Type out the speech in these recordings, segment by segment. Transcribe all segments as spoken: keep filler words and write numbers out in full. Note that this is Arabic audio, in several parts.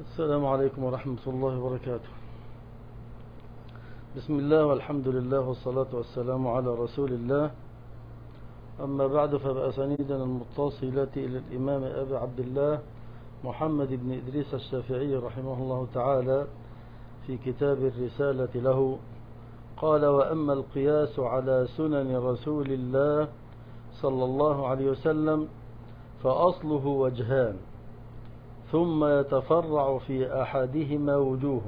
السلام عليكم ورحمة الله وبركاته. بسم الله والحمد لله والصلاة والسلام على رسول الله. أما بعد، فبأسانيدنا المتصلة إلى الإمام أبي عبد الله محمد بن إدريس الشافعي رحمه الله تعالى في كتاب الرسالة له قال: وأما القياس على سنن رسول الله صلى الله عليه وسلم فأصله وجهان، ثم يتفرع في أحدهما وجوه.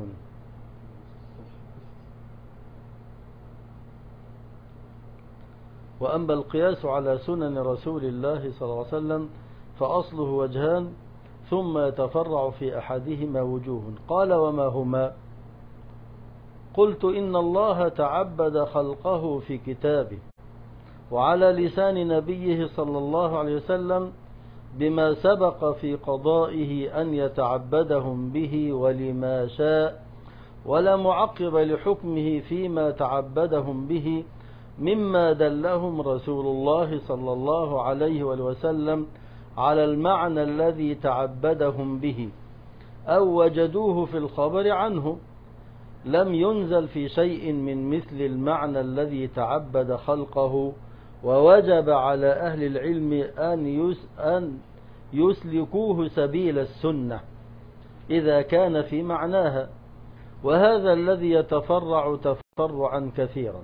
وأما القياس على سنن رسول الله صلى الله عليه وسلم فأصله وجهان، ثم يتفرع في أحدهما وجوه. قال: وما هما؟ قلت: إن الله تعبد خلقه في كتابه وعلى لسان نبيه صلى الله عليه وسلم بما سبق في قضائه أن يتعبدهم به ولما شاء، ولا معقب لحكمه فيما تعبدهم به، مما دلهم رسول الله صلى الله عليه وسلم على المعنى الذي تعبدهم به أو وجدوه في الخبر عنه، لم ينزل في شيء من مثل المعنى الذي تعبد خلقه. ووجب على أهل العلم أن أن يسلكوه سبيل السنة إذا كان في معناها، وهذا الذي يتفرع تفرعا كثيرا.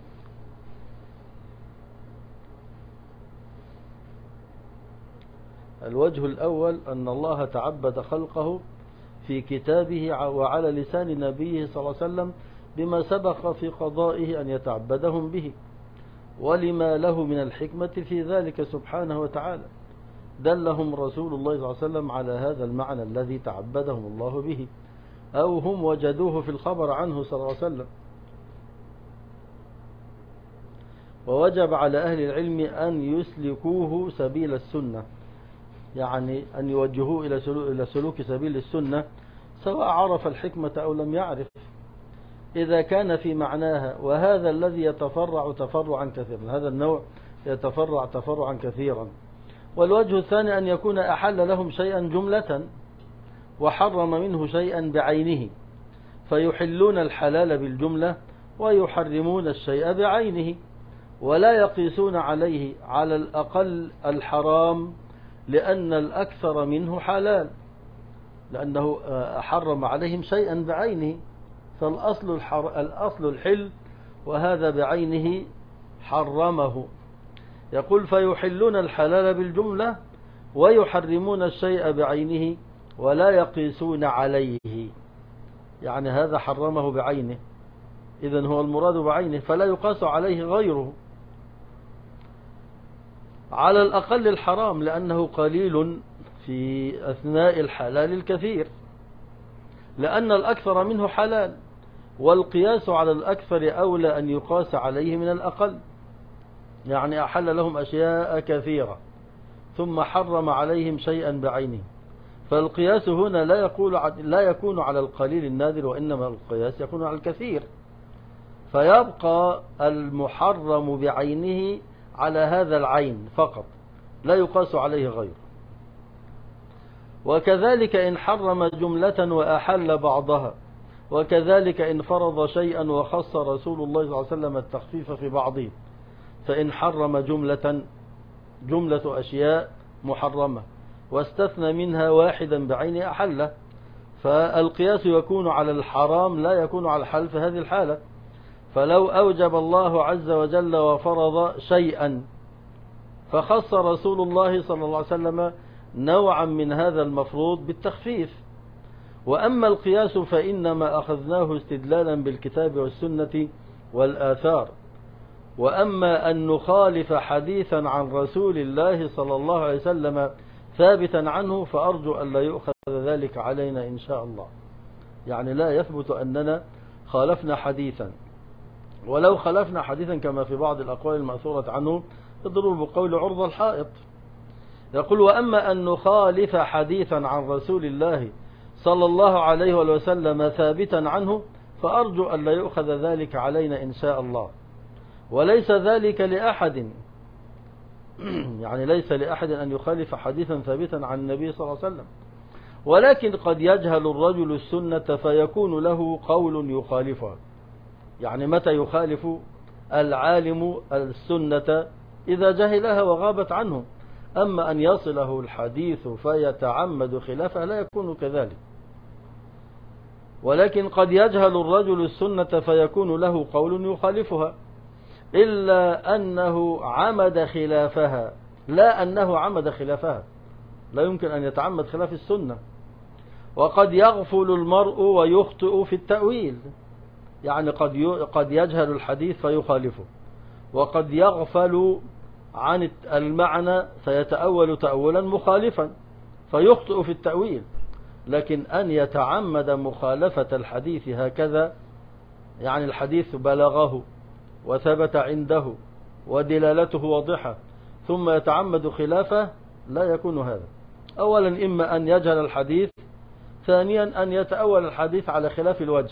الوجه الأول أن الله تعبد خلقه في كتابه وعلى لسان نبيه صلى الله عليه وسلم بما سبق في قضائه أن يتعبدهم به، ولما له من الحكمة في ذلك سبحانه وتعالى. دلهم رسول الله صلى الله عليه وسلم على هذا المعنى الذي تعبدهم الله به، أو هم وجدوه في الخبر عنه صلى الله عليه وسلم. ووجب على أهل العلم أن يسلكوه سبيل السنة، يعني أن يوجهوه إلى سلوك سبيل السنة سواء عرف الحكمة أو لم يعرف، إذا كان في معناها. وهذا الذي يتفرع تفرعا كثيرا، هذا النوع يتفرع تفرعا كثيرا. والوجه الثاني أن يكون أحل لهم شيئا جملة وحرم منه شيئا بعينه، فيحلون الحلال بالجملة ويحرمون الشيء بعينه، ولا يقيسون عليه على الأقل الحرام لأن الأكثر منه حلال، لأنه حرم عليهم شيئا بعينه، فالأصل الحر... الأصل الحل، وهذا بعينه حرمه. يقول: فيحلون الحلال بالجملة ويحرمون الشيء بعينه ولا يقيسون عليه، يعني هذا حرمه بعينه، إذن هو المراد بعينه، فلا يقاس عليه غيره على الأقل الحرام، لأنه قليل في أثناء الحلال الكثير، لأن الأكثر منه حلال، والقياس على الأكثر أولى أن يقاس عليه من الأقل. يعني أحل لهم أشياء كثيرة ثم حرم عليهم شيئا بعينه، فالقياس هنا لا يقول لا يكون على القليل النادر، وإنما القياس يكون على الكثير، فيبقى المحرم بعينه على هذا العين فقط، لا يقاس عليه غيره. وكذلك إن حرم جملة وأحل بعضها، وكذلك إن فرض شيئا وخص رسول الله صلى الله عليه وسلم التخفيف في بعضه، فإن حرم جملة جملة أشياء محرمة واستثنى منها واحدا بعين أحله، فالقياس يكون على الحرام لا يكون على الحلال في هذه الحالة. فلو أوجب الله عز وجل وفرض شيئا فخص رسول الله صلى الله عليه وسلم نوعا من هذا المفروض بالتخفيف. وأما القياس فإنما أخذناه استدلالا بالكتاب والسنة والآثار. وأما أن نخالف حديثا عن رسول الله صلى الله عليه وسلم ثابتا عنه فأرجو أن لا يؤخذ ذلك علينا إن شاء الله، يعني لا يثبت أننا خالفنا حديثا، ولو خالفنا حديثا كما في بعض الأقوال المأثورة عنه يضرب بقول عرض الحائط. يقول: وأما أن نخالف حديثا عن رسول الله صلى الله عليه وسلم ثابتا عنه فأرجو أن لا يؤخذ ذلك علينا إن شاء الله. وليس ذلك لأحد، يعني ليس لأحد أن يخالف حديثا ثابتا عن النبي صلى الله عليه وسلم، ولكن قد يجهل الرجل السنة فيكون له قول يخالفها. يعني متى يخالف العالم السنة؟ إذا جهلها وغابت عنه. أما أن يصله الحديث فيتعمد خلافها لا يكون كذلك. ولكن قد يجهل الرجل السنة فيكون له قول يخالفها، إلا أنه عمد خلافها، لا أنه عمد خلافها، لا يمكن أن يتعمد خلاف السنة. وقد يغفل المرء ويخطئ في التأويل، يعني قد قد يجهل الحديث فيخالفه، وقد يغفل عن المعنى فيتأول تأولا مخالفا فيخطئ في التأويل. لكن أن يتعمد مخالفة الحديث هكذا، يعني الحديث بلغه وثبت عنده ودلالته واضحة ثم يتعمد خلافه، لا يكون هذا. أولا إما أن يجهل الحديث، ثانيا أن يتأول الحديث على خلاف الوجه،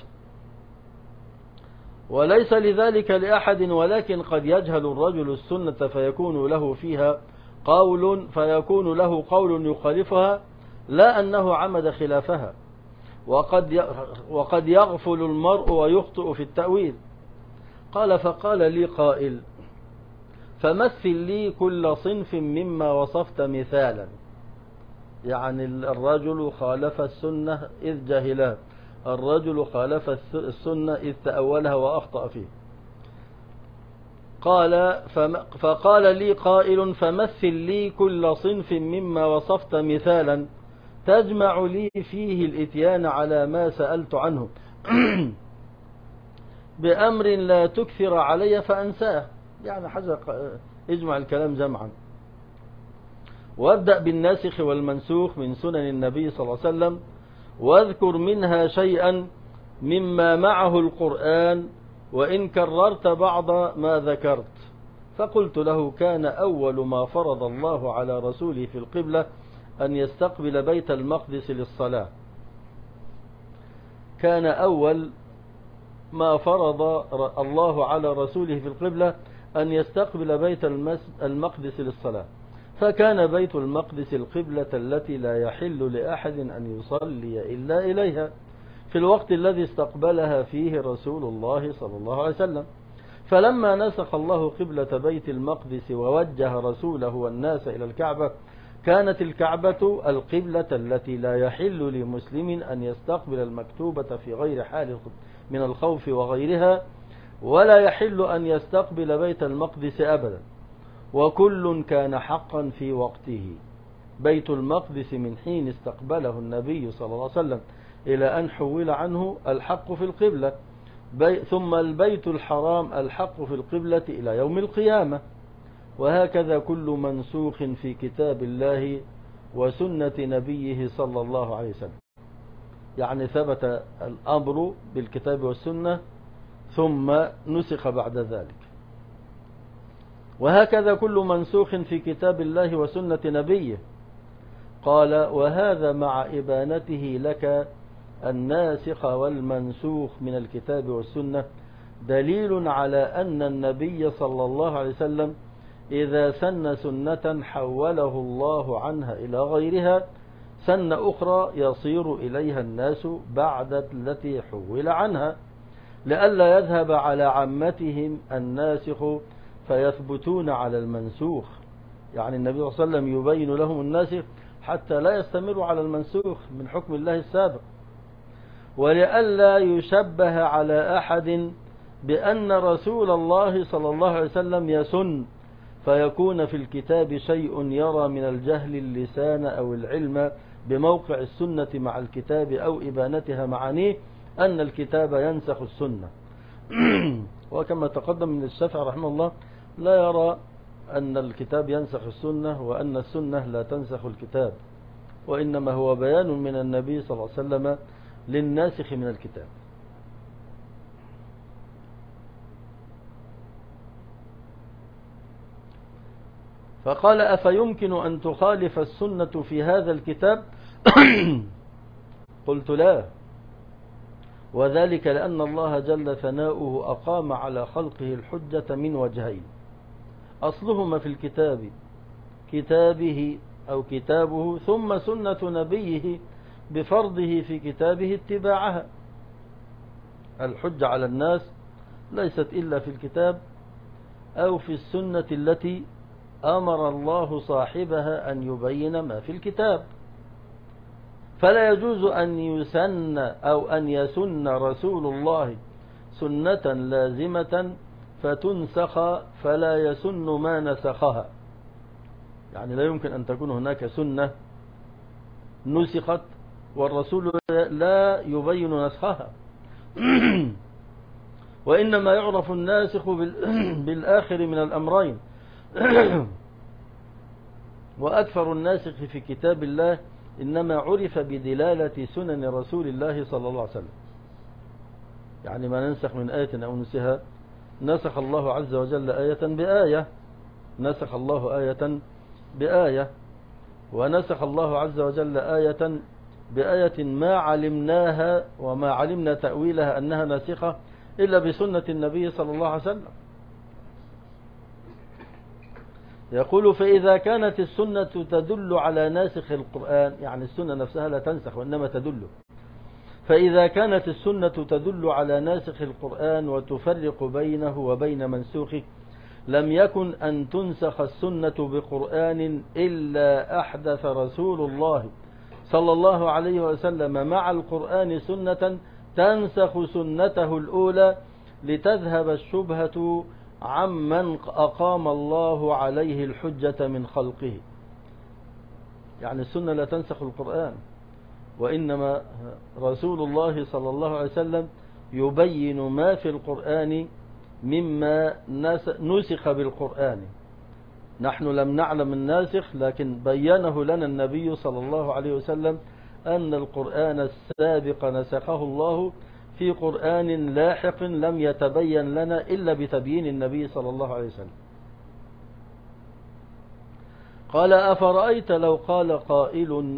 وليس لذلك لأحد. ولكن قد يجهل الرجل السنة فيكون له فيها قول فيكون له قول يخالفها، لا أنه عمد خلافها. وقد وقد يغفل المرء ويخطئ في التأويل. قال فقال لي قائل فمثل لي كل صنف مما وصفت مثالا. يعني الرجل خالف السنة إذ جهلها، الرجل خالف السنة إذ تأولها وأخطأ فيه. قال فقال لي قائل فمثل لي كل صنف مما وصفت مثالا تجمع لي فيه الاتيان على ما سألت عنه بأمر لا تكثر علي فأنساه. يعني حاجة اجمع الكلام جمعا. وابدأ بالناسخ والمنسوخ من سنن النبي صلى الله عليه وسلم، واذكر منها شيئا مما معه القرآن، وإن كررت بعض ما ذكرت. فقلت له كان أول ما فرض الله على رسوله في القبلة أن يستقبل بيت المقدس للصلاة. كان أول ما فرض الله على رسوله في القبلة أن يستقبل بيت المقدس للصلاة، فكان بيت المقدس القبلة التي لا يحل لأحد أن يصلي إلا إليها في الوقت الذي استقبلها فيه رسول الله صلى الله عليه وسلم. فلما نسخ الله قبلة بيت المقدس ووجه رسوله والناس إلى الكعبة، كانت الكعبة القبلة التي لا يحل لمسلم أن يستقبل المكتوبة في غير حال من الخوف وغيرها، ولا يحل أن يستقبل بيت المقدس أبدا، وكل كان حقا في وقته. بيت المقدس من حين استقبله النبي صلى الله عليه وسلم إلى أن حول عنه الحق في القبلة، ثم البيت الحرام الحق في القبلة إلى يوم القيامة. وهكذا كل منسوخ في كتاب الله وسنة نبيه صلى الله عليه وسلم. يعني ثبت الأمر بالكتاب والسنة ثم نسخ بعد ذلك. وهكذا كل منسوخ في كتاب الله وسنة نبيه. قال وهذا مع إبانته لك الناسخ والمنسوخ من الكتاب والسنة دليل على أن النبي صلى الله عليه وسلم إذا سن سنة حوله الله عنها إلى غيرها سن أخرى يصير إليها الناس بعد التي حول عنها، لئلا يذهب على عامتهم الناسخ فيثبتون على المنسوخ. يعني النبي صلى الله عليه وسلم يبين لهم الناسخ حتى لا يستمروا على المنسوخ من حكم الله السابق، ولئلا يشبه على أحد بأن رسول الله صلى الله عليه وسلم يسن فيكون في الكتاب شيء يرى من الجهل اللسان أو العلم بموقع السنة مع الكتاب أو إبانتها معانيه أن الكتاب ينسخ السنة. وكما تقدم من الشافعي رحمه الله لا يرى أن الكتاب ينسخ السنة وأن السنة لا تنسخ الكتاب، وإنما هو بيان من النبي صلى الله عليه وسلم للناسخ من الكتاب. فقال أفيمكن أن تخالف السنة في هذا الكتاب؟ قلت لا، وذلك لأن الله جل ثناؤه أقام على خلقه الحجة من وجهين، أصلهما في الكتاب كتابه أو كتابه ثم سنة نبيه بفرضه في كتابه اتباعها. الحجة على الناس ليست إلا في الكتاب أو في السنة التي أمر الله صاحبها أن يبين ما في الكتاب. فلا يجوز أن يسن أو أن يسن رسول الله سنة لازمة فتنسخ فلا يسن ما نسخها. يعني لا يمكن أن تكون هناك سنة نسخت والرسول لا يبين نسخها. وإنما يعرف الناسخ بالآخر من الأمرين. وأكثر الناسخ في كتاب الله إنما عرف بدلالة سنن رسول الله صلى الله عليه وسلم. يعني ما ننسخ من آية أو نسها نسخ الله عز وجل آية بآية، نسخ الله آية بآية، ونسخ الله عز وجل آية بآية ما علمناها وما علمنا تأويلها أنها ناسخة إلا بسنة النبي صلى الله عليه وسلم. يقول فإذا كانت السنة تدل على ناسخ القرآن، يعني السنة نفسها لا تنسخ وإنما تدل، فإذا كانت السنة تدل على ناسخ القرآن وتفرق بينه وبين منسوخه لم يكن أن تنسخ السنة بقرآن إلا أحدث رسول الله صلى الله عليه وسلم مع القرآن سنة تنسخ سنته الأولى لتذهب الشبهة عمن أقام الله عليه الحجة من خلقه. يعني السنة لا تنسخ القرآن، وإنما رسول الله صلى الله عليه وسلم يبين ما في القرآن مما نسخ بالقرآن. نحن لم نعلم الناسخ، لكن بينه لنا النبي صلى الله عليه وسلم أن القرآن السابق نسخه الله في قرآن لاحق لم يتبين لنا إلا بتبيين النبي صلى الله عليه وسلم. قال أفرأيت لو قال قائل،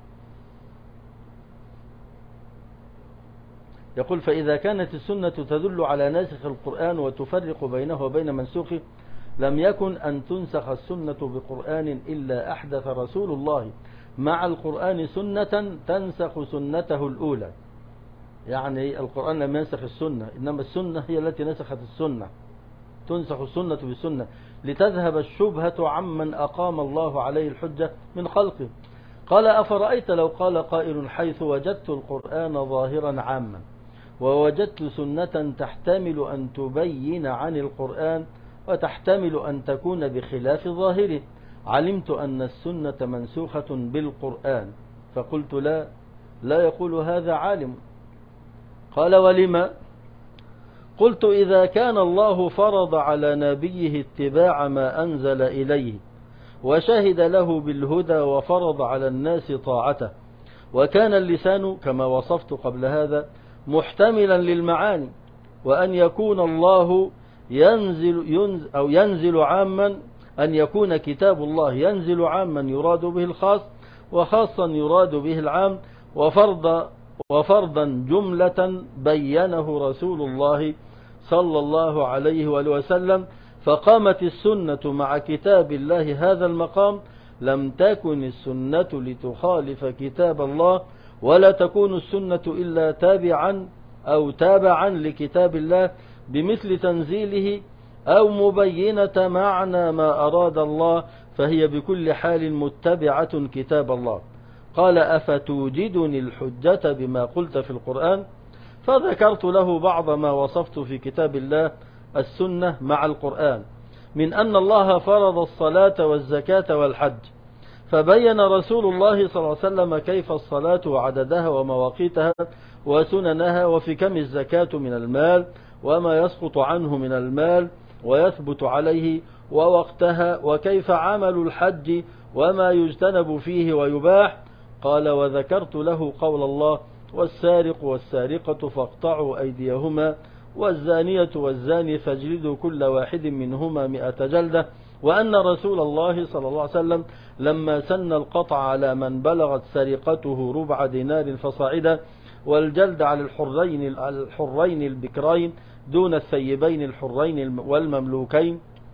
يقول فإذا كانت السنة تدل على ناسخ القرآن وتفرق بينه وبين منسوخه لم يكن أن تنسخ السنة بقرآن إلا أحدث رسول الله مع القرآن سنة تنسخ سنته الأولى. يعني القرآن لم ينسخ السنة، إنما السنة هي التي نسخت السنة، تنسخ السنة بالسنة لتذهب الشبهة عمن أقام الله عليه الحجة من خلقه. قال أفرأيت لو قال قائل حيث وجدت القرآن ظاهرا عاما ووجدت سنة تحتمل أن تبين عن القرآن وتحتمل أن تكون بخلاف ظاهره، علمت أن السنة منسوخة بالقرآن. فقلت لا لا يقول هذا عالم. قال ولما؟ قلت إذا كان الله فرض على نبيه اتباع ما أنزل إليه وشهد له بالهدى وفرض على الناس طاعته، وكان اللسان كما وصفت قبل هذا محتملا للمعاني، وأن يكون الله ينزل, ينزل أو ينزل عاما، أن يكون كتاب الله ينزل عاما يراد به الخاص وخاصا يراد به العام، وفرض وفرضا جملة بينه رسول الله صلى الله عليه وآله وسلم، فقامت السنة مع كتاب الله هذا المقام، لم تكن السنة لتخالف كتاب الله، ولا تكون السنة إلا تابعا أو تابعا لكتاب الله بمثل تنزيله أو مبينة معنى ما أراد الله، فهي بكل حال متبعة كتاب الله. قال أفتوجدني الحجة بما قلت في القرآن؟ فذكرت له بعض ما وصفت في كتاب الله السنة مع القرآن من أن الله فرض الصلاة والزكاة والحج، فبين رسول الله صلى الله عليه وسلم كيف الصلاة وعددها ومواقيتها وسننها، وفي كم الزكاة من المال وما يسقط عنه من المال ويثبت عليه ووقتها، وكيف عمل الحج وما يجتنب فيه ويباح. قال وذكرت له قول الله والسارق والسارقة فاقطعوا أيديهما والزانية والزاني فاجلدوا كل واحد منهما مئة جلدة، وأن رسول الله صلى الله عليه وسلم لما سن القطع على من بلغت سرقته ربع دينار فصاعدا، والجلد على الحرين الحرين البكرين دون الثيبين الحرين والمملوكين،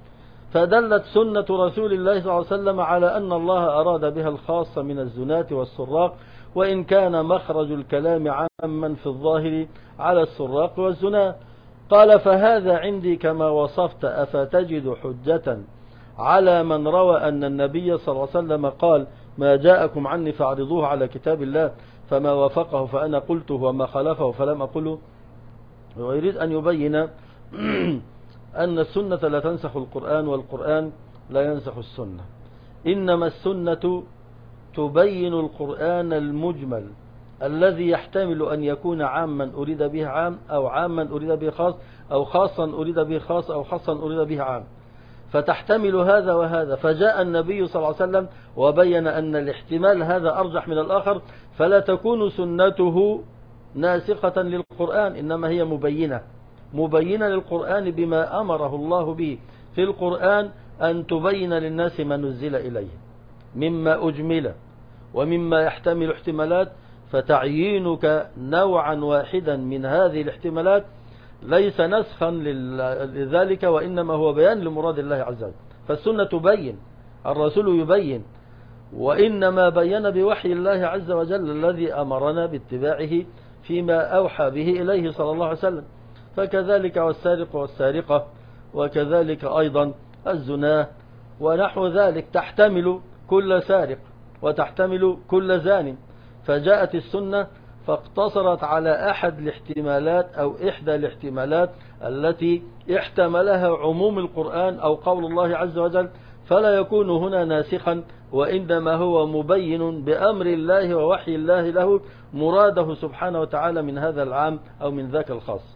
فدلت سنة رسول الله صلى الله عليه وسلم على أن الله أراد بها الخاص من الزناة والسراق، وإن كان مخرج الكلام عاما في الظاهر على السراق والزناة. قال فهذا عندي كما وصفت، أفتجد حجة على من روى أن النبي صلى الله عليه وسلم قال ما جاءكم عني فاعرضوه على كتاب الله، فما وافقه فأنا قلته وما خالفه فلم أقله. ويريد أن يبين أن السنة لا تنسخ القرآن، والقرآن لا ينسخ السنة، إنما السنة تبين القرآن المجمل الذي يحتمل أن يكون عاما أريد به عام، أو عاما أريد به خاص، أو خاصا أريد به خاص، أو خاصا أريد به عام، فتحتمل هذا وهذا. فجاء النبي صلى الله عليه وسلم وبين أن الاحتمال هذا أرجح من الآخر، فلا تكون سنته ناسخة للقرآن، إنما هي مبينة مبينة للقرآن بما أمره الله به في القرآن، أن تبين للناس ما نزل إليه مما أجمل ومما يحتمل احتمالات. فتعيينك نوعا واحدا من هذه الاحتمالات ليس نسخا لذلك، وإنما هو بيان لمراد الله عز وجل. فالسنة تبين، الرسول يبين، وإنما بين بوحي الله عز وجل الذي أمرنا باتباعه فيما أوحى به إليه صلى الله عليه وسلم. فكذلك والسارق والسارقة، وكذلك أيضا الزنا ونحو ذلك، تحتمل كل سارق وتحتمل كل زان. فجاءت السنة فاقتصرت على أحد الاحتمالات أو إحدى الاحتمالات التي احتملها عموم القرآن أو قول الله عز وجل، فلا يكون هنا ناسخا، وإنما هو مبين بأمر الله ووحي الله له مراده سبحانه وتعالى من هذا العام أو من ذاك الخاص.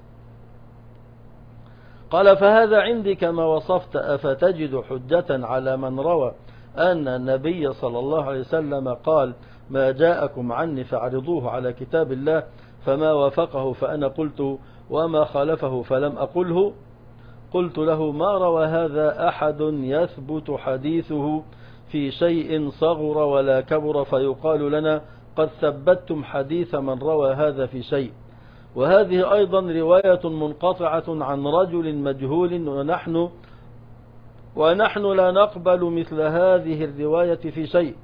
قال فهذا عندي كما وصفت، أفتجد حجة على من روى أن النبي صلى الله عليه وسلم قال ما جاءكم عني فاعرضوه على كتاب الله، فما وافقه فأنا قلت وما خالفه فلم أقله. قلت له ما روى هذا أحد يثبت حديثه في شيء صغر ولا كبر فيقال لنا قد ثبتتم حديث من روى هذا في شيء، وهذه أيضا رواية منقطعة عن رجل مجهول، ونحن ونحن لا نقبل مثل هذه الرواية في شيء.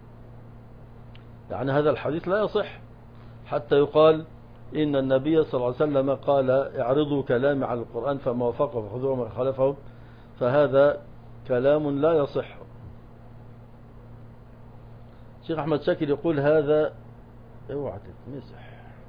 يعني هذا الحديث لا يصح حتى يقال إن النبي صلى الله عليه وسلم قال اعرضوا كلامي على القرآن فما وافقه فخذوه وما خالفه، فهذا كلام لا يصح. الشيخ أحمد شاكر يقول هذا اوعى تتمسح،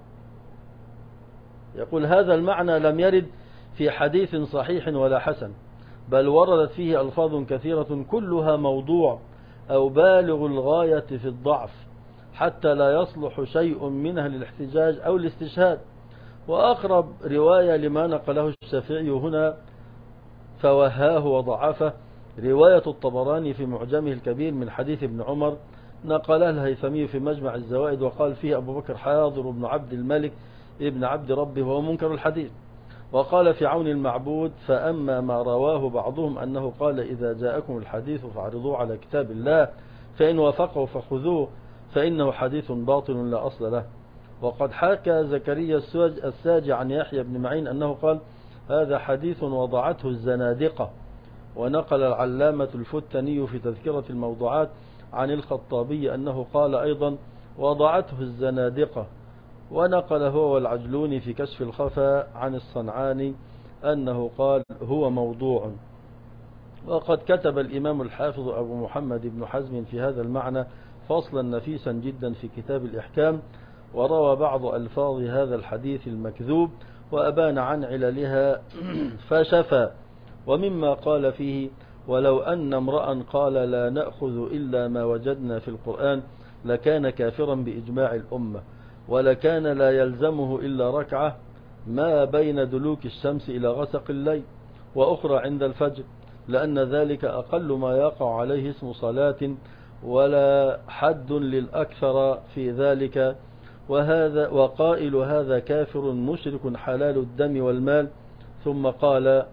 يقول هذا المعنى لم يرد في حديث صحيح ولا حسن، بل وردت فيه ألفاظ كثيرة كلها موضوع أو بالغ الغاية في الضعف، حتى لا يصلح شيء منها للاحتجاج أو الاستشهاد. وأقرب رواية لما نقله الشافعي هنا فوهاه وضعفه رواية الطبراني في معجمه الكبير من حديث ابن عمر، نقلها الهيثمي في مجمع الزوائد، وقال فيه أبو بكر حاضر بن عبد الملك ابن عبد ربه وهو منكر الحديث. وقال في عون المعبود فأما ما رواه بعضهم أنه قال إذا جاءكم الحديث فاعرضوه على كتاب الله فإن وافقه فخذوه فإنه حديث باطل لا أصل له. وقد حكى زكريا الساجي عن يحيى بن معين أنه قال هذا حديث وضعته الزنادقة. ونقل العلامة الفتني في تذكرة الموضوعات عن الخطابي أنه قال أيضا وضعته الزنادقة. ونقل هو والعجلوني في كشف الخفا عن الصنعاني أنه قال هو موضوع. وقد كتب الإمام الحافظ أبو محمد بن حزم في هذا المعنى فصلا نفيسا جدا في كتاب الإحكام، وروى بعض ألفاظ هذا الحديث المكذوب وأبان عن عللها فشفى. ومما قال فيه ولو أن امرأ قال لا نأخذ إلا ما وجدنا في القرآن لكان كافرا بإجماع الأمة، ولكان لا يلزمه إلا ركعة ما بين دلوك الشمس إلى غسق الليل، وأخرى عند الفجر، لأن ذلك أقل ما يقع عليه اسم صلاة، ولا حد للأكثر في ذلك. وهذا وقائل هذا كافر مشرك حلال الدم والمال. ثم قال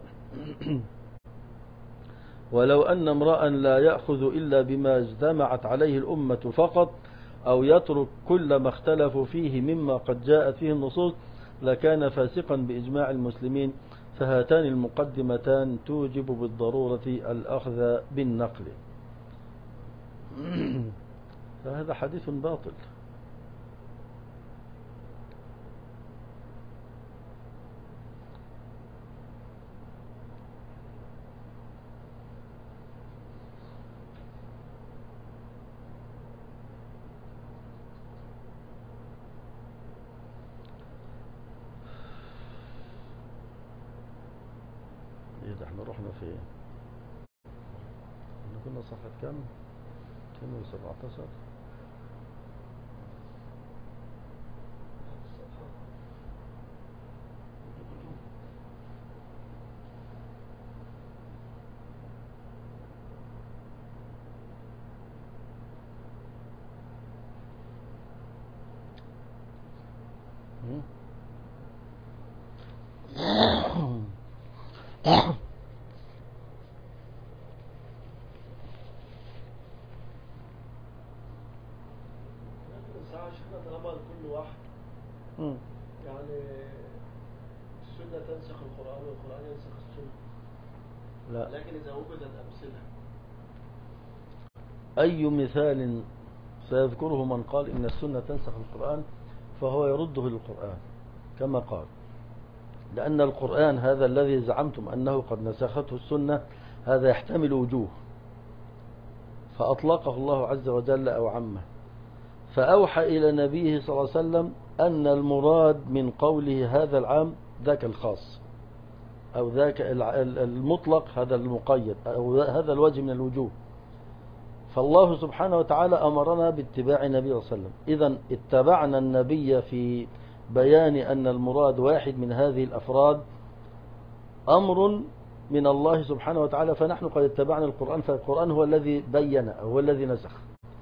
ولو أن امرأ لا يأخذ إلا بما اجتمعت عليه الأمة فقط، أو يترك كل ما اختلفوا فيه مما قد جاءت فيه النصوص، لكان فاسقا بإجماع المسلمين. فهاتان المقدمتان توجب بالضرورة الأخذ بالنقل. فهذا حديث باطل. ايه ده، احنا رحنا فين؟ احنا كنا صفحة كام؟ مئتين وسبعتاشر. كل واحد يعني السنة تنسخ القرآن والقرآن ينسخ السنة. لا، لكن إذا وجدت أمثلة، أي مثال سيذكره من قال إن السنة تنسخ القرآن فهو يرده للقرآن كما قال، لأن القرآن هذا الذي زعمتم أنه قد نسخته السنة هذا يحتمل وجوه، فأطلقه الله عز وجل أو عمه، فأوحى إلى نبيه صلى الله عليه وسلم أن المراد من قوله هذا العام ذاك الخاص، أو ذاك المطلق هذا المقيد، أو هذا الوجه من الوجوه. فالله سبحانه وتعالى أمرنا باتباع النبي صلى الله عليه وسلم، إذن اتبعنا النبي في بيان أن المراد واحد من هذه الأفراد، أمر من الله سبحانه وتعالى، فنحن قد اتبعنا القرآن، فالقرآن هو الذي بين أو هو الذي نسخ.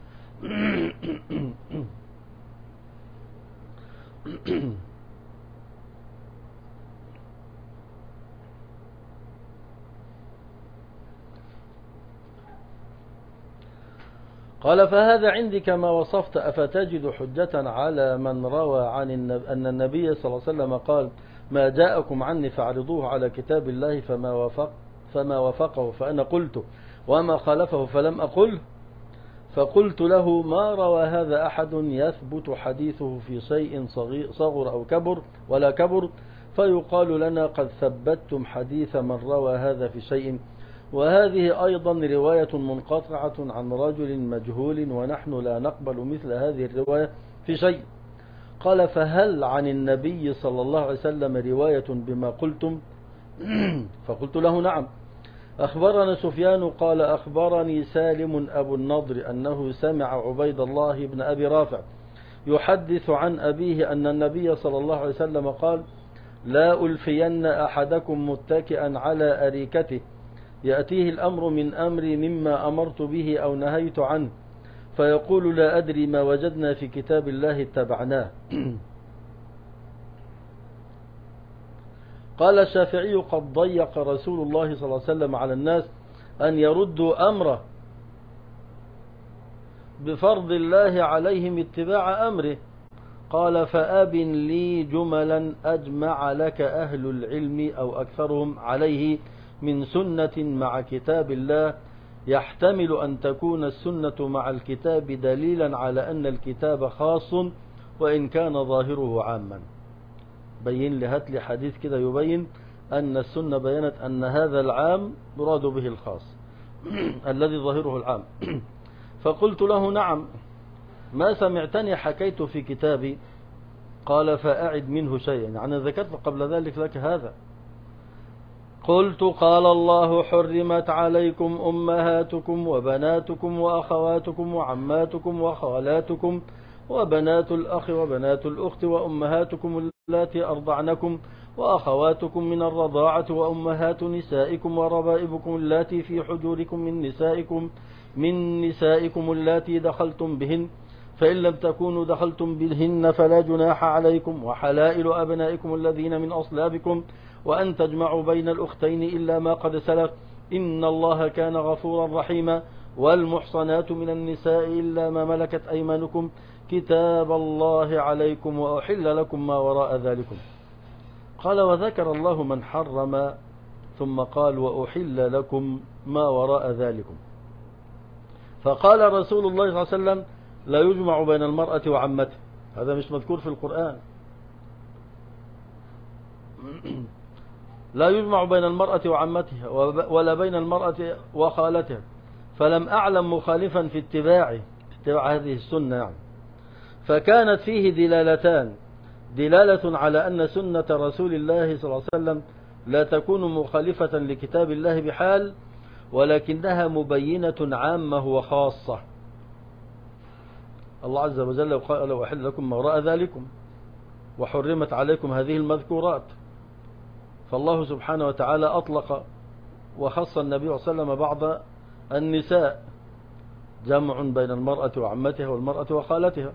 قال فهذا عندي كما وصفت، أفتجد حجة على من روى عن النبي أن النبي صلى الله عليه وسلم قال ما جاءكم عني فاعرضوه على كتاب الله فما وافق فما وافقه فأنا قلت وما خالفه فلم أقل. فقلت له ما روى هذا أحد يثبت حديثه في شيء صغر أو كبر ولا كبر، فيقال لنا قد ثبتتم حديث من روى هذا في شيء، وهذه أيضا رواية منقطعة عن رجل مجهول ونحن لا نقبل مثل هذه الرواية في شيء. قال فهل عن النبي صلى الله عليه وسلم رواية بما قلتم؟ فقلت له نعم. أخبرنا سفيان قال أخبرني سالم أبو النضر أنه سمع عبيد الله بن أبي رافع يحدث عن أبيه أن النبي صلى الله عليه وسلم قال لا ألفين أحدكم متكئا على أريكته يأتيه الأمر من أمري مما أمرت به أو نهيت عنه فيقول لا أدري ما وجدنا في كتاب الله اتبعناه. قال الشافعي قد ضيق رسول الله صلى الله عليه وسلم على الناس أن يردوا أمره بفرض الله عليهم اتباع أمره. قال فأب لي جملا أجمع لك أهل العلم أو أكثرهم عليه من سنة مع كتاب الله، يحتمل أن تكون السنة مع الكتاب دليلا على أن الكتاب خاص وإن كان ظاهره عاما. بين لي هات لي حديث كده يبين أن السنة بينت أن هذا العام مراد به الخاص الذي ظاهره العام. فقلت له نعم، ما سمعتني حكيت في كتابي. قال فأعد منه شيئا، يعني ذكرت قبل ذلك لك هذا. قلت قال الله حرمت عليكم أمهاتكم وبناتكم وأخواتكم وعماتكم وخالاتكم وبنات الأخ وبنات الأخت وأمهاتكم اللاتي أرضعنكم وأخواتكم من الرضاعة وأمهات نسائكم وربائبكم اللاتي في حجوركم من نسائكم من نسائكم اللاتي دخلتم بهن، فإن لم تكونوا دخلتم بهن فلا جناح عليكم، وحلائل أبنائكم الذين من أصلابكم، وأن تجمعوا بين الأختين إلا ما قد سلف، إن الله كان غفورا رحيما، والمحصنات من النساء إلا ما ملكت أيمانكم كتاب الله عليكم وأحل لكم ما وراء ذلكم. قال وذكر الله من حرم ثم قال وأحل لكم ما وراء ذلكم. فقال رسول الله صلى الله عليه وسلم لا يجمع بين المرأة وعمته، هذا مش مذكور في القرآن. لا يجمع بين المرأة وعمتها ولا بين المرأة وخالتها، فلم أعلم مخالفا في اتباعه اتباع هذه السنة يعني. فكانت فيه دلالتان: دلالة على أن سنة رسول الله صلى الله عليه وسلم لا تكون مخالفة لكتاب الله بحال، ولكنها مبينة عامة وخاصة. الله عز وجل قال وأحل لكم ما وراء ذلكم وحرمت عليكم هذه المذكورات. فالله سبحانه وتعالى أطلق وخص النبي صلى الله عليه وسلم بعض النساء، جمع بين المرأة وعمتها والمرأة وخالتها.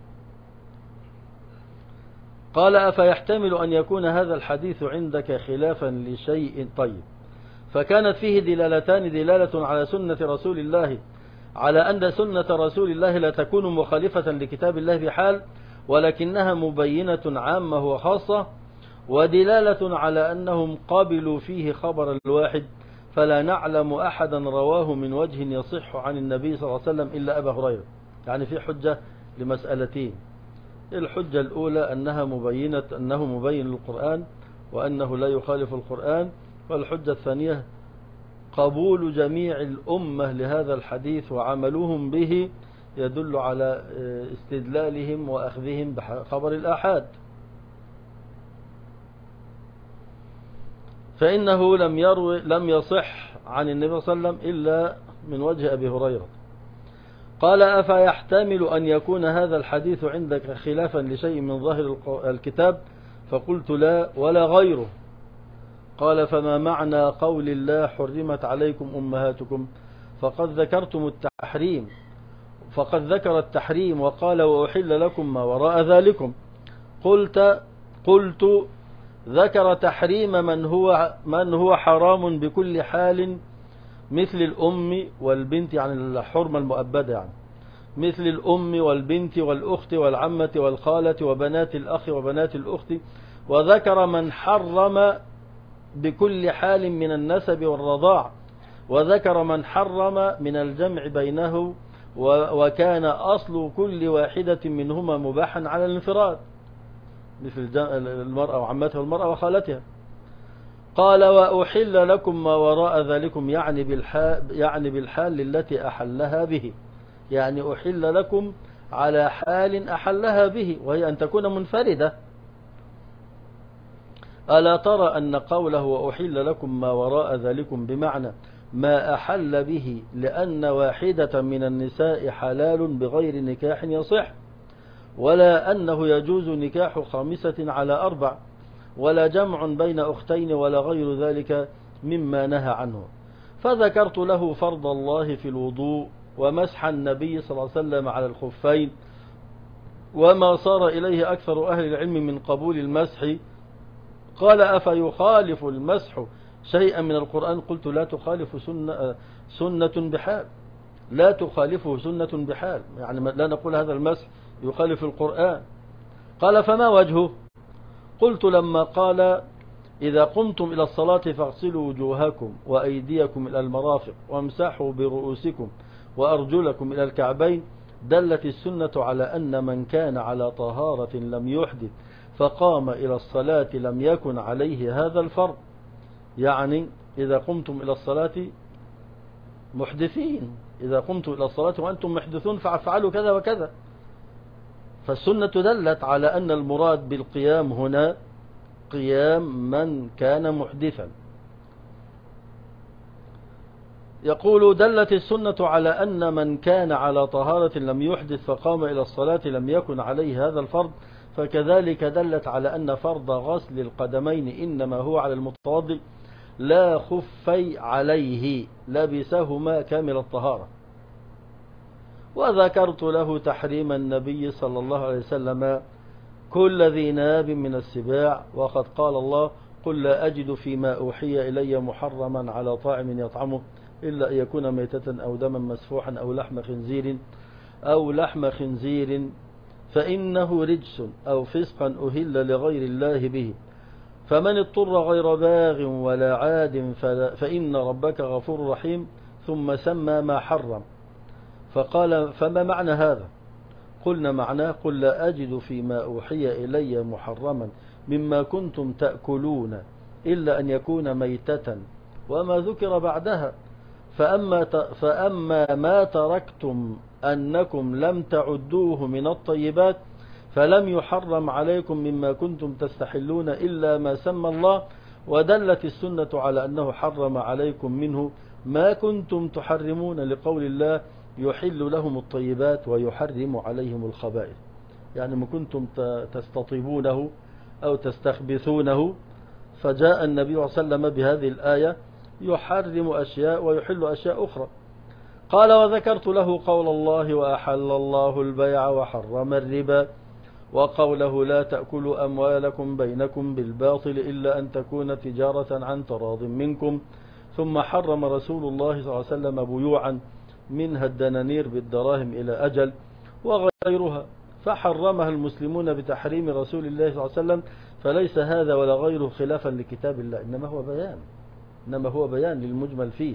قال أفيحتمل أن يكون هذا الحديث عندك خلافا لشيء؟ طيب، فكانت فيه دلالتان: دلالة على سنة رسول الله على أن سنة رسول الله لا تكون مخالفة لكتاب الله بحال، ولكنها مبينة عامة وخاصة، ودلالة على أنهم قابلوا فيه خبر الواحد، فلا نعلم أحدا رواه من وجه يصح عن النبي صلى الله عليه وسلم إلا أبا هريرة. يعني في حجة لمسألتين: الحجة الأولى أنها مبينة أنه مبين للقرآن وأنه لا يخالف القرآن، والحجة الثانية قبول جميع الأمة لهذا الحديث وعملهم به يدل على استدلالهم وأخذهم بخبر الآحاد. فإنه لم يروي لم يصح عن النبي صلى الله عليه وسلم إلا من وجه أبي هريرة. قال أفيحتمل أن يكون هذا الحديث عندك خلافا لشيء من ظاهر الكتاب؟ فقلت لا ولا غيره. قال فما معنى قول الله حرمت عليكم أمهاتكم؟ فقد ذكرتم التحريم فقد ذكر التحريم وقال وأحل لكم ما وراء ذلكم. قلت قلت ذكر تحريم من هو من هو حرام بكل حال، مثل الأم والبنت، يعني الحرمة المؤبدة، يعني مثل الأم والبنت والأخت والعمة والخالة وبنات الأخ وبنات الأخت. وذكر من حرم بكل حال من النسب والرضاع، وذكر من حرم من الجمع بينه، وكان أصل كل واحدة منهما مباحا على الانفراد، مثل المرأة وعمتها والمرأة وخالتها. قال وأحل لكم ما وراء ذلكم، يعني بالحال, يعني بالحال التي أحلها به، يعني أحل لكم على حال أحلها به، وهي أن تكون منفردة. ألا ترى أن قوله وأحل لكم ما وراء ذلكم بمعنى ما أحل به، لأن واحدة من النساء حلال بغير نكاح يصح، ولا أنه يجوز نكاح خامسة على أربع، ولا جمع بين أختين، ولا غير ذلك مما نهى عنه. فذكرت له فرض الله في الوضوء ومسح النبي صلى الله عليه وسلم على الخفين، وما صار إليه أكثر أهل العلم من قبول المسح. قال أفيخالف المسح شيئا من القرآن؟ قلت لا تخالف سنة, سنة بحال، لا تخالفه سنة بحال، يعني لا نقول هذا المسح يخالف القرآن. قال فما وجهه؟ قلت لما قال إذا قمتم إلى الصلاة فاغسلوا وجوهكم وأيديكم إلى المرافق وامسحوا برؤوسكم وأرجلكم إلى الكعبين، دلت السنة على أن من كان على طهارة لم يحدث فقام إلى الصلاة لم يكن عليه هذا الفرض. يعني إذا قمتم إلى الصلاة محدثين، إذا قمتم إلى الصلاة وأنتم محدثون فافعلوا كذا وكذا. فالسنة دلت على أن المراد بالقيام هنا قيام من كان محدثا. يقول دلت السنة على أن من كان على طهارة لم يحدث فقام إلى الصلاة لم يكن عليه هذا الفرض، فكذلك دلت على أن فرض غسل القدمين إنما هو على المتوضئ لا خفي عليه لبسهما كامل الطهارة. وذكرت له تحريم النبي صلى الله عليه وسلم كل ذي ناب من السباع، وقد قال الله قل لا أجد فيما أوحي إلي محرما على طاعم يطعمه إلا أن يكون ميتة أو دما مسفوحا أو لحم خنزير أو لحم خنزير فإنه رجس أو فسقا أهل لغير الله به. فمن اضطر غير باغ ولا عاد فإن ربك غفور رحيم، ثم سمى ما حرم. فقال فما معنى هذا؟ قلنا معناه قل لا أجد فيما أوحي إلي محرما مما كنتم تأكلون إلا أن يكون ميتة وما ذكر بعدها، فأما, فأما ما تركتم أنكم لم تعدوه من الطيبات فلم يحرم عليكم مما كنتم تستحلون إلا ما سمى الله، ودلت السنة على أنه حرم عليكم منه ما كنتم تحرمون، لقول الله يحل لهم الطيبات ويحرم عليهم الخبائث. يعني ما كنتم تستطيبونه أو تستخبثونه، فجاء النبي صلى الله عليه وسلم بهذه الآية يحرم أشياء ويحل أشياء أخرى. قال وذكرت له قول الله وأحل الله البيع وحرم الربا، وقوله لا تأكلوا أموالكم بينكم بالباطل إلا أن تكون تجارة عن تراض منكم، ثم حرم رسول الله صلى الله عليه وسلم بيوعا منها الدنانير بالدراهم إلى أجل وغيرها، فحرمها المسلمون بتحريم رسول الله صلى الله عليه وسلم، فليس هذا ولا غيره خلافا لكتاب الله، إنما هو بيان إنما هو بيان للمجمل فيه.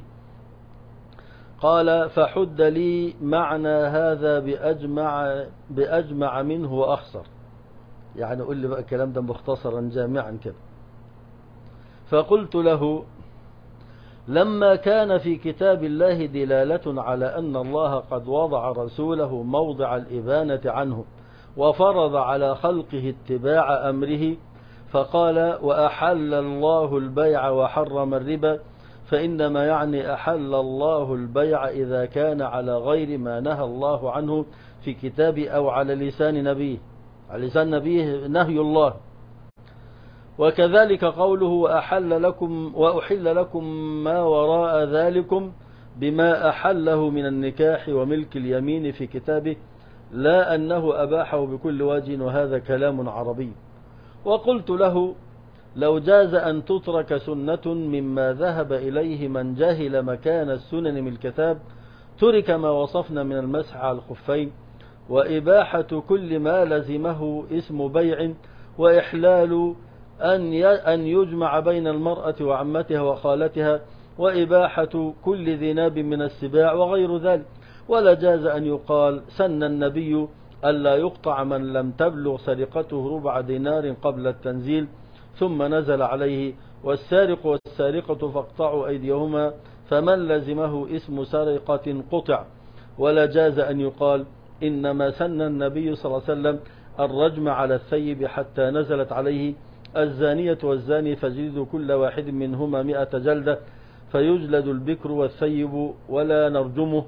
قال فحد لي معنى هذا بأجمع, بأجمع منه وأخصر، يعني قل لي بقى الكلام ده مختصرا جامعا كده. فقلت له لما كان في كتاب الله دلالة على أن الله قد وضع رسوله موضع الإبانة عنه وفرض على خلقه اتباع أمره، فقال وأحل الله البيع وحرم الربا، فإنما يعني أحل الله البيع إذا كان على غير ما نهى الله عنه في كتابه أو على لسان نبيه، على لسان نبيه نهي الله. وكذلك قوله وأحل لكم وأحل لكم ما وراء ذلكم بما أحله من النكاح وملك اليمين في كتابه، لا أنه أباحه بكل وجه، وهذا كلام عربي. وقلت له لو جاز أن تترك سنة مما ذهب إليه من جهل مكان السنن من الكتاب ترك ما وصفنا من المسح على الخفين، وإباحة كل ما لزمه اسم بيع، وإحلال أن يجمع بين المرأة وعمتها وخالتها، وإباحة كل ذي ناب من السباع وغير ذلك. ولا جاز أن يقال سن النبي ألا يقطع من لم تبلغ سرقته ربع دينار قبل التنزيل، ثم نزل عليه والسارق والسارقة فاقطعوا أيديهما، فمن لزمه اسم سرقة قطع. ولا جاز أن يقال إنما سن النبي صلى الله عليه وسلم الرجم على الثيب حتى نزلت عليه الزانية والزاني فجلدوا كل واحد منهما مئة جلدة، فيجلد البكر والثيب ولا نرجمه.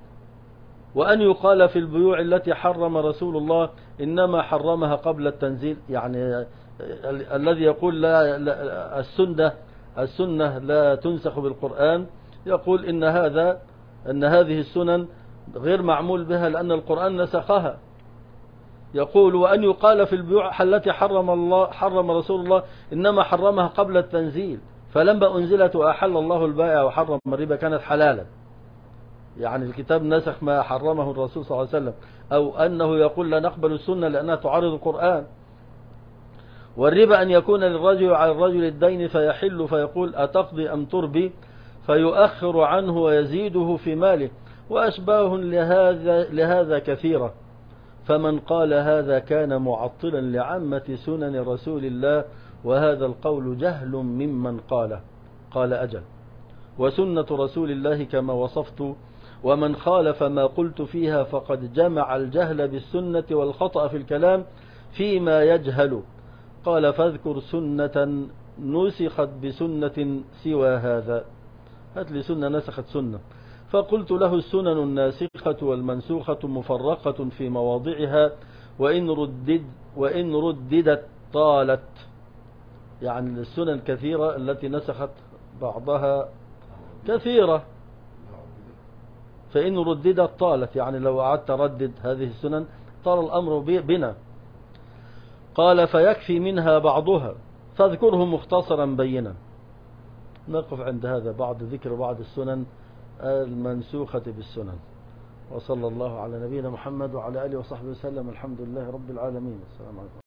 وأن يقال في البيوع التي حرم رسول الله إنما حرمها قبل التنزيل، يعني الذي يقول لا, لا السنة السنة لا تنسخ بالقرآن يقول إن هذا أن هذه السنن غير معمول بها لأن القرآن نسخها. يقول وأن يقال في البيوع التي حرم الله حرم رسول الله إنما حرمها قبل التنزيل، فلما أنزلت وأحل الله البيع وحرم الربا كانت حلالا، يعني الكتاب نسخ ما حرمه الرسول صلى الله عليه وسلم، أو أنه يقول لا نقبل السنة لأنها تعارض القرآن. والربا أن يكون للرجل على الرجل الدين فيحل فيقول أتقضي أم تربي، فيؤخر عنه ويزيده في ماله، وأشباه لهذا, لهذا كثيرة. فمن قال هذا كان معطلا لعامة سنن رسول الله، وهذا القول جهل ممن قاله. قال أجل، وسنة رسول الله كما وصفت، ومن خالف ما قلت فيها فقد جمع الجهل بالسنة والخطأ في الكلام فيما يجهل. قال فاذكر سنة نسخت بسنة سوى هذا، هات لي سنة نسخت سنة. فقلت له السنن الناسخة والمنسوخة مفرقة في مواضعها، وإن ردد وإن رددت طالت، يعني السنن كثيرة التي نسخت بعضها كثيرة، فإن رددت طالت، يعني لو قعدت ردد هذه السنن طال الأمر بنا. قال فيكفي منها بعضها فاذكره مختصرا بينا. نقف عند هذا بعد ذكر بعض السنن المنسوخة بالسنن. وصلى الله على نبينا محمد وعلى آله وصحبه وسلم. الحمد لله رب العالمين. السلام عليكم.